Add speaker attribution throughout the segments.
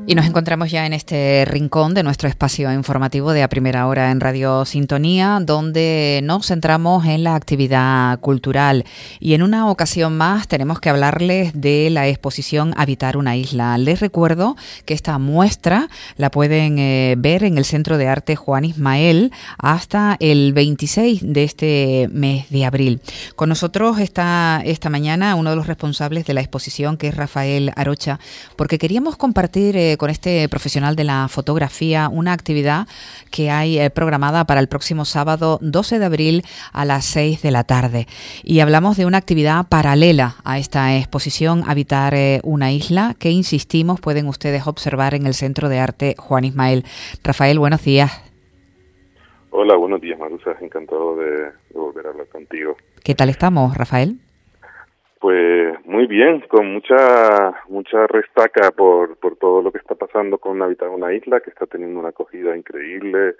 Speaker 1: Y nos encontramos ya en este rincón de nuestro espacio informativo de A Primera Hora en Radio Sintonía, donde nos centramos en la actividad cultural. Y en una ocasión más tenemos que hablarles de la exposición Habitar una isla. Les recuerdo que esta muestra la pueden ver en el Centro de Arte Juan Ismael hasta el 26 de este mes de abril. Con nosotros está esta mañana uno de los responsables de la exposición, que es Rafael Arocha, porque queríamos compartir con este profesional de la fotografía una actividad que hay programada para el próximo sábado 12 de abril a las 6 de la tarde. Y hablamos de una actividad paralela a esta exposición Habitar una isla, que, insistimos, pueden ustedes observar en el Centro de Arte Juan Ismael. Rafael, buenos días.
Speaker 2: Hola, buenos días, Marusa. Encantado de volver a hablar contigo.
Speaker 1: ¿Qué tal estamos, Rafael?
Speaker 2: Pues muy bien, con mucha restaca por todo lo que está pasando con Habitar una isla, que está teniendo una acogida increíble.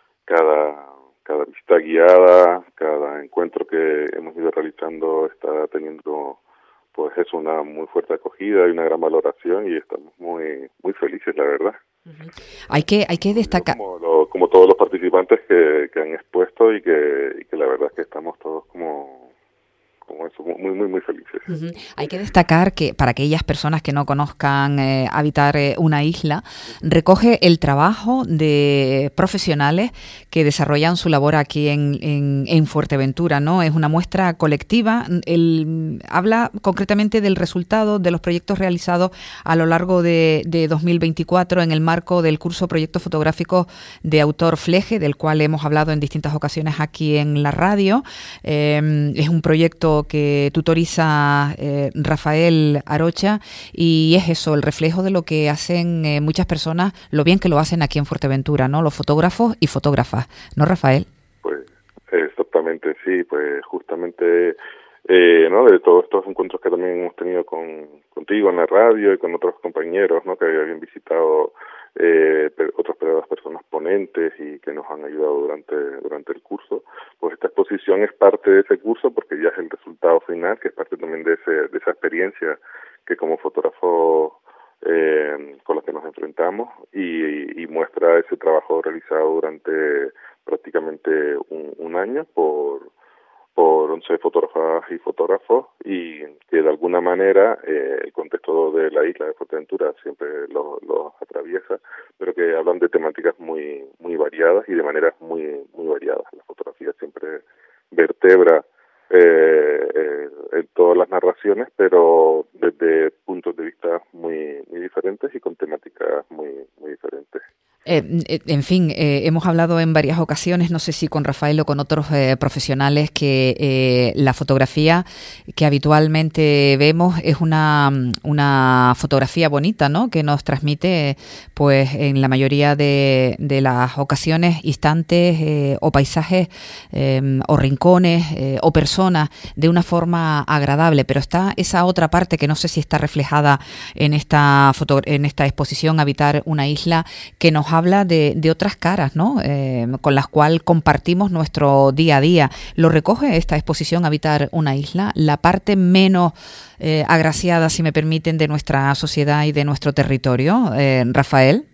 Speaker 2: Cada visita guiada, cada encuentro que hemos ido realizando está teniendo, pues eso, una muy fuerte acogida y una gran valoración, y estamos muy felices, la verdad.
Speaker 1: Uh-huh. Hay que destacar,
Speaker 2: como todos los participantes que han expuesto, y que la verdad es que estamos todos como eso, muy felices.
Speaker 1: Uh-huh. Hay que destacar que, para aquellas personas que no conozcan Habitar una isla, recoge el trabajo de profesionales que desarrollan su labor aquí en Fuerteventura, ¿no? Es una muestra colectiva. Habla concretamente del resultado de los proyectos realizados a lo largo de 2024 en el marco del curso Proyectos Fotográficos de Autor Fleje, del cual hemos hablado en distintas ocasiones aquí en la radio. Es un proyecto que tutoriza Rafael Arocha, y es eso, el reflejo de lo que hacen muchas personas, lo bien que lo hacen aquí en Fuerteventura, ¿no? Los fotógrafos y fotógrafas, ¿no, Rafael?
Speaker 2: Pues exactamente, sí, pues justamente ¿no? De todos estos encuentros que también hemos tenido contigo en la radio y con otros compañeros, ¿no? Que habían visitado otras personas ponentes y que nos han ayudado durante el curso. Pues esta exposición es parte de ese curso, porque ya es el resultado final, que es parte también de esa experiencia que como fotógrafo con la que nos enfrentamos, y muestra ese trabajo realizado durante prácticamente un año por 11 fotógrafas y fotógrafos, y que de alguna manera el contexto de la isla de Fuerteventura siempre los atraviesa, pero que hablan de temáticas muy variadas y de maneras muy variadas. La fotografía siempre vertebra en todas las narraciones, pero desde puntos de vista muy diferentes y con temáticas muy diferentes.
Speaker 1: En fin, hemos hablado en varias ocasiones, no sé si con Rafael o con otros profesionales, que la fotografía que habitualmente vemos es una fotografía bonita, ¿no? Que nos transmite, pues, en la mayoría de las ocasiones, instantes o paisajes o rincones o personas de una forma agradable. Pero está esa otra parte que no sé si está reflejada en esta exposición Habitar una isla, que nos habla de otras caras, ¿no? Con las cuales compartimos nuestro día a día. ¿Lo recoge esta exposición Habitar una isla? La parte menos agraciada, si me permiten, de nuestra sociedad y de nuestro territorio, Rafael.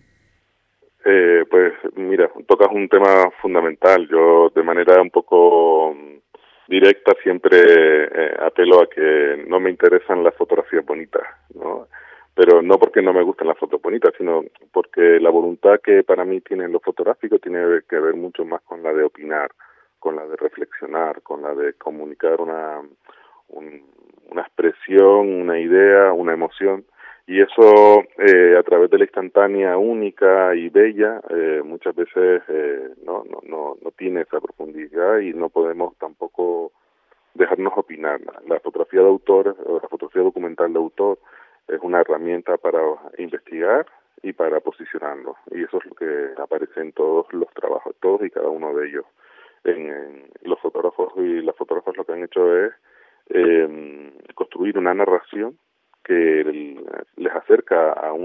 Speaker 2: Pues mira, tocas un tema fundamental. Yo, de manera un poco directa, siempre apelo a que no me interesan las fotografías bonitas, ¿no? Pero no porque no me gusten las fotos bonitas, sino porque la voluntad que para mí tienen los fotográficos tiene que ver mucho más con la de opinar, con la de reflexionar, con la de comunicar una expresión, una idea, una emoción. Y eso, a través de la instantánea única y bella, muchas veces no tiene esa profundidad, y no podemos tampoco dejarnos opinar. La fotografía de autor, o la fotografía documental de autor, es una herramienta para investigar y para posicionarlo, y eso es lo que aparece en todos los trabajos, todos y cada uno de ellos. En los fotógrafos y las fotógrafas lo que han hecho es construir una narración que les acerca a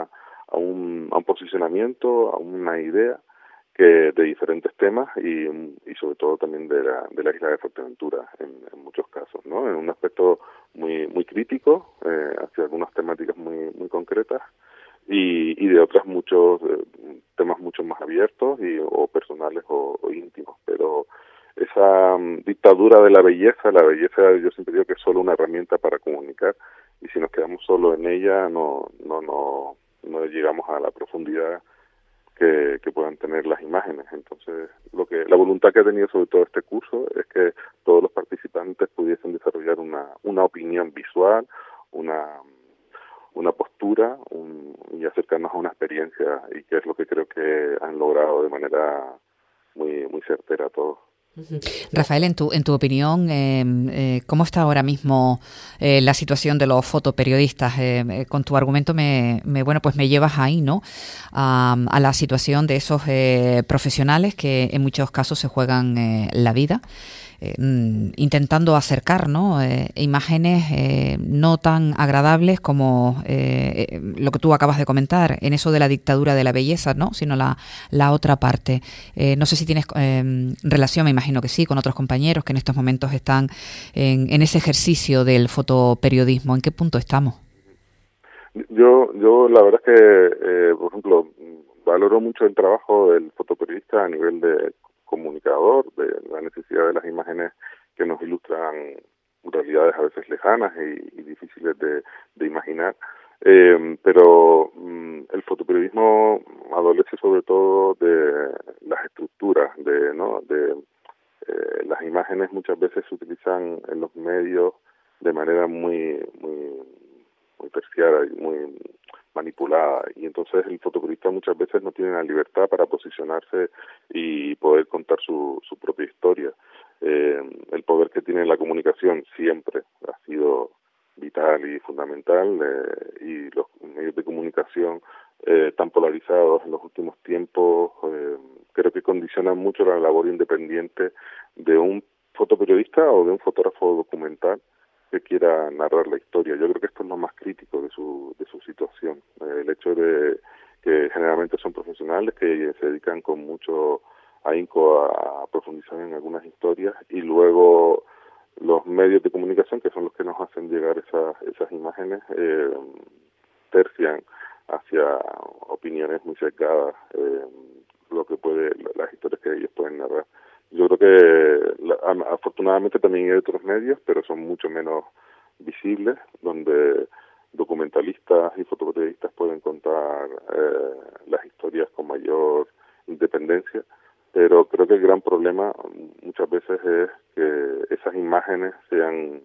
Speaker 2: un posicionamiento, a una idea que de diferentes temas, y sobre todo también de la isla de Fuerteventura en muchos casos, ¿no? En un aspecto muy crítico hacia algunas temáticas muy concretas, y de otras muchos temas mucho más abiertos o personales o íntimos. Pero esa dictadura de la belleza yo siempre digo que es solo una herramienta para comunicar, y si nos quedamos solo en ella no llegamos a la profundidad que puedan tener las imágenes. Entonces, la voluntad que ha tenido sobre todo este curso es que todos los participantes pudiesen desarrollar una opinión visual, una postura y acercarnos a una experiencia, y que es lo que creo que han logrado de manera muy muy certera todos.
Speaker 1: Rafael, en tu opinión, ¿cómo está ahora mismo la situación de los fotoperiodistas? Con tu argumento me llevas ahí, ¿no? A la situación de esos profesionales que en muchos casos se juegan la vida, intentando acercar, ¿no? Imágenes no tan agradables como lo que tú acabas de comentar, en eso de la dictadura de la belleza, ¿no? Sino la otra parte. No sé si tienes relación, me imagino que sí, con otros compañeros que en estos momentos están en ese ejercicio del fotoperiodismo. ¿En qué punto estamos?
Speaker 2: Yo la verdad es que, por ejemplo, valoro mucho el trabajo del fotoperiodista a nivel de comunicador, de la necesidad de las imágenes que nos ilustran realidades a veces lejanas y difíciles de imaginar, pero el fotoperiodismo adolece sobre todo de las estructuras, las imágenes muchas veces se utilizan en los medios de manera muy terciaria y muy manipulada, y entonces el fotoperiodista muchas veces no tiene la libertad para posicionarse y poder contar su propia historia. El poder que tiene la comunicación siempre ha sido vital y fundamental, y los medios de comunicación tan polarizados en los últimos tiempos creo que condicionan mucho la labor independiente de un fotoperiodista o de un fotógrafo documental que quiera narrar la historia. Yo creo que esto es lo más crítico de su situación, el hecho de que generalmente son profesionales que se dedican con mucho ahínco a profundizar en algunas historias, y luego los medios de comunicación, que son los que nos hacen llegar esas imágenes, tercian hacia opiniones muy sesgadas, las historias que ellos pueden narrar. Yo creo que afortunadamente también hay otros medios, pero son mucho menos visibles, donde documentalistas y fotoperiodistas pueden contar las historias con mayor independencia, pero creo que el gran problema muchas veces es que esas imágenes sean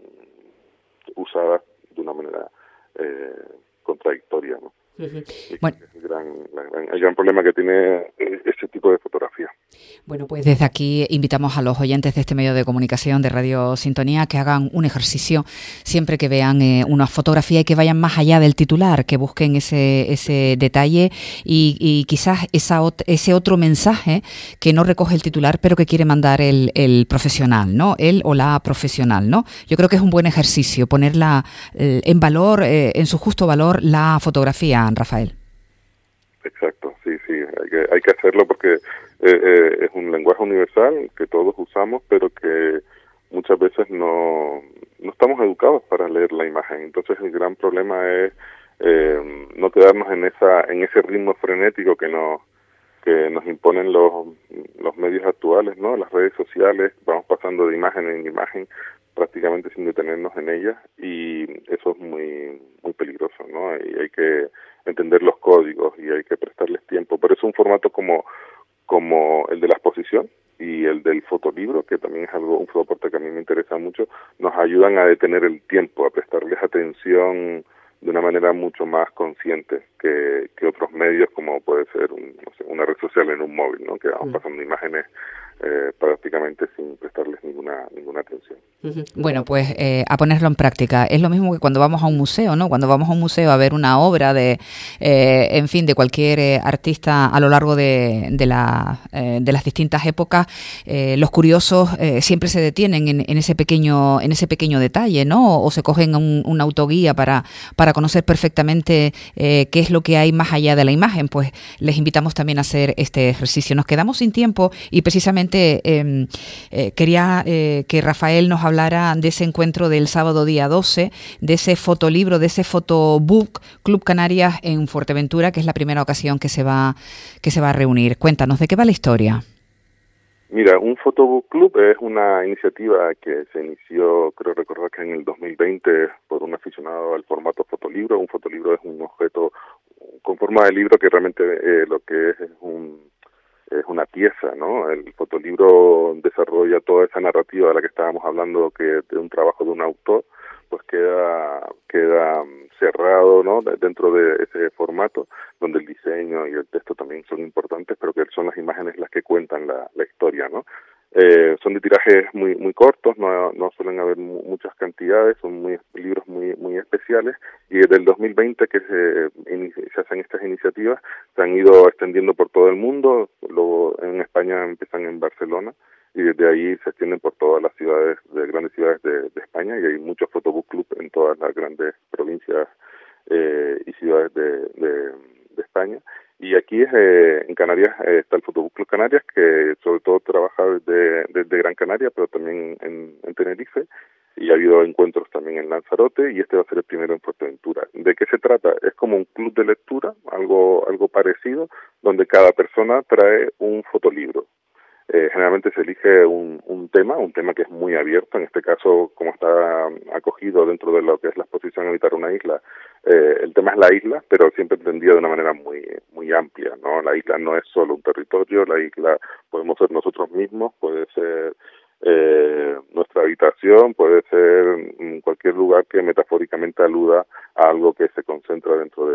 Speaker 2: usadas de una manera contradictoria, ¿no? Bueno, el gran problema que tiene este tipo de fotografía.
Speaker 1: Bueno, pues desde aquí invitamos a los oyentes de este medio de comunicación de Radio Sintonía que hagan un ejercicio siempre que vean una fotografía, y que vayan más allá del titular, que busquen ese detalle y quizás ese otro mensaje que no recoge el titular, pero que quiere mandar el profesional, ¿no? Él o la profesional, ¿no? Yo creo que es un buen ejercicio ponerla en valor, en su justo valor, la fotografía, Rafael.
Speaker 2: Exacto, sí, hay que hacerlo porque es un lenguaje universal que todos usamos, pero que muchas veces no estamos educados para leer la imagen. Entonces el gran problema es no quedarnos en ese ritmo frenético que nos imponen los medios actuales, ¿no? Las redes sociales, vamos pasando de imagen en imagen prácticamente sin detenernos en ellas, y eso es muy muy peligroso, ¿no? Y hay que entender los códigos y hay que prestarles tiempo. Por eso un formato como el de la exposición y el del fotolibro, que también es un soporte que a mí me interesa mucho, nos ayudan a detener el tiempo, a prestarles atención de una manera mucho más consciente que otros medios, como puede ser una red social en un móvil, ¿no? Que vamos pasando imágenes prácticamente sin prestarles ninguna atención.
Speaker 1: Bueno, pues a ponerlo en práctica. Es lo mismo que cuando vamos a un museo, ¿no? Cuando vamos a un museo a ver una obra de cualquier artista a lo largo de las distintas épocas, los curiosos siempre se detienen en ese pequeño detalle, ¿no? O se cogen un autoguía para conocer perfectamente qué es lo que hay más allá de la imagen. Pues les invitamos también a hacer este ejercicio. Nos quedamos sin tiempo y precisamente quería que Rafael nos hablara de ese encuentro del sábado día 12, de ese fotolibro, de ese fotobook Club Canarias en Fuerteventura, que es la primera ocasión que se va a reunir. Cuéntanos, ¿de qué va la historia?
Speaker 2: Mira, un Photobook Club es una iniciativa que se inició, creo recordar que en el 2020, por un aficionado al formato fotolibro. Un fotolibro es un objeto con forma de libro que realmente lo que es una pieza, ¿no? El fotolibro desarrolla toda esa narrativa de la que estábamos hablando, que de un trabajo de un autor, pues queda cerrado, ¿no? Dentro de ese formato, donde el diseño y el texto también son importantes, pero que son las imágenes las que cuentan la historia, ¿no? Son de tirajes muy cortos, no suelen haber muchas cantidades, son libros muy especiales, y desde el 2020 que se hacen estas iniciativas, se han ido extendiendo por todo el mundo. Luego en España empiezan en Barcelona, y desde ahí se extienden por todas las grandes ciudades de España, y hay muchos Photobook Club en todas las grandes provincias y ciudades de España. Y aquí en Canarias está el Photobook Club Canarias, que sobre todo trabaja desde Gran Canaria, pero también en Tenerife, y ha habido encuentros también en Lanzarote, y este va a ser el primero en Fuerteventura. ¿De qué se trata? Es como un club de lectura, algo parecido, donde cada persona trae un fotolibro. Generalmente se elige un tema que es muy abierto. En este caso, como está acogido dentro de lo que es la exposición Habitar una isla, el tema es la isla, pero siempre entendido de una manera muy amplia, ¿no? La isla no es solo un territorio, la isla podemos ser nosotros mismos, puede ser nuestra habitación, puede ser cualquier lugar que metafóricamente aluda a algo que se concentra dentro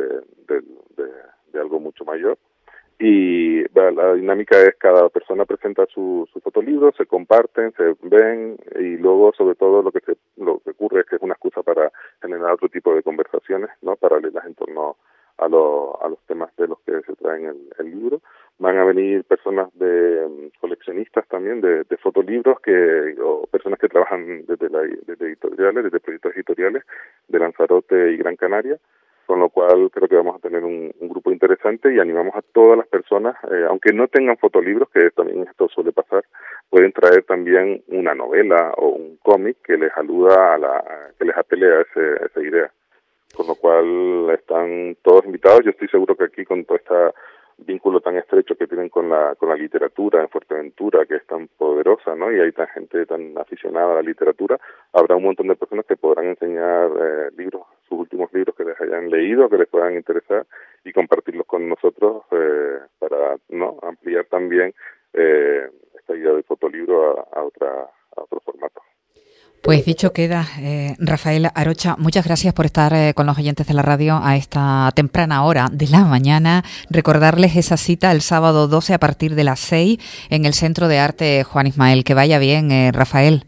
Speaker 2: de algo mucho mayor. Y la dinámica es: cada persona presenta su fotolibro, se comparten, se ven, y luego sobre todo lo que ocurre es que es una excusa para generar otro tipo de conversaciones, ¿no? Paralelas en torno a los temas de los que se traen el libro. Van a venir personas coleccionistas también de fotolibros, o personas que trabajan desde editoriales, desde proyectos editoriales de Lanzarote y Gran Canaria, con lo cual creo que vamos a tener un grupo interesante, y animamos a todas las personas, aunque no tengan fotolibros, que también esto suele pasar, pueden traer también una novela o un cómic que les aluda que les apele a esa idea. Con lo cual están todos invitados. Yo estoy seguro que aquí, con todo este vínculo tan estrecho que tienen con la literatura en Fuerteventura, que es tan poderosa, ¿no? Y hay tanta gente tan aficionada a la literatura, habrá un montón de personas que podrán enseñar sus últimos libros que les hayan leído, que les puedan interesar, y compartirlos con nosotros para, ¿no?, ampliar también esta idea del fotolibro a otro formato.
Speaker 1: Pues dicho queda, Rafael Arocha, muchas gracias por estar con los oyentes de la radio a esta temprana hora de la mañana. Recordarles esa cita el sábado 12 a partir de las 6 en el Centro de Arte Juan Ismael. Que vaya bien, Rafael.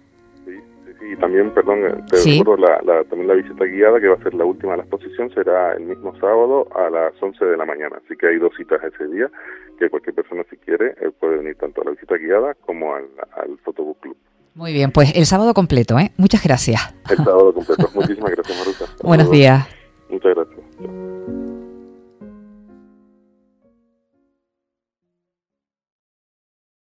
Speaker 2: Sí, también, perdón, te recuerdo también la visita guiada, que va a ser la última de la exposición, será el mismo sábado a las 11 de la mañana. Así que hay 2 citas ese día, que cualquier persona, si quiere, puede venir tanto a la visita guiada como al Photobook Club.
Speaker 1: Muy bien, pues el sábado completo, ¿eh? Muchas gracias.
Speaker 2: El sábado completo. Muchísimas gracias, Maruta.
Speaker 1: Buenos días.
Speaker 2: Muchas gracias.